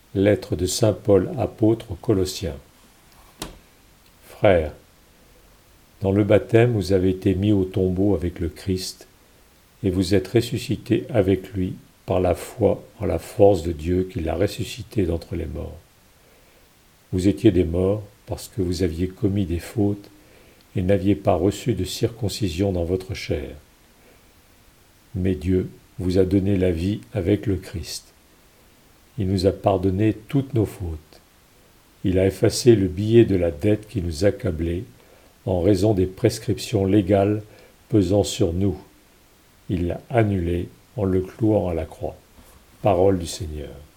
Lettre de saint Paul apôtre aux Colossiens. Frères, dans le baptême vous avez été mis au tombeau avec le Christ, et vous êtes ressuscités avec lui par la foi en la force de Dieu qui l'a ressuscité d'entre les morts. Vous étiez des morts parce que vous aviez commis des fautes et n'aviez pas reçu de circoncision dans votre chair. Mais Dieu vous a donné la vie avec le Christ. Il nous a pardonné toutes nos fautes. Il a effacé le billet de la dette qui nous accablait en raison des prescriptions légales pesant sur nous. Il l'a annulé en le clouant à la croix. Parole du Seigneur.